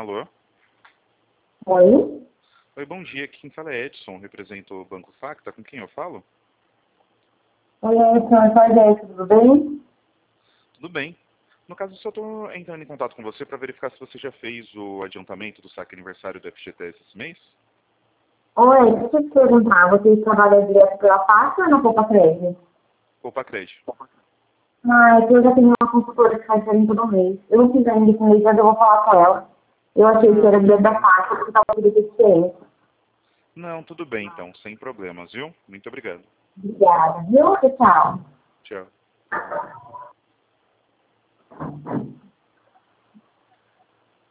Alô? Oi? Oi, bom dia. Aqui quem fala é Edson, represento o Banco Facta. Com quem eu falo? Oi, Edson, faz aí, tudo bem? Tudo bem. No caso, eu só estou entrando em contato com você para verificar se você já fez o adiantamento do saque aniversário do FGTS esse mês. Oi, deixa eu te perguntar, vocês trabalham direto pela pasta ou na Poupa Crédito? Poupa Crédito. Ah, é que eu já tenho uma consultora que faz isso todo mês. Eu não fiz ainda esse mês, mas eu vou falar com ela. Eu achei que Ah, era tudo direto da bem. pasta, porque estava tudo diferente. Não, tudo bem então, sem problemas, viu? Muito obrigado. Obrigada, viu? Tchau. Tchau.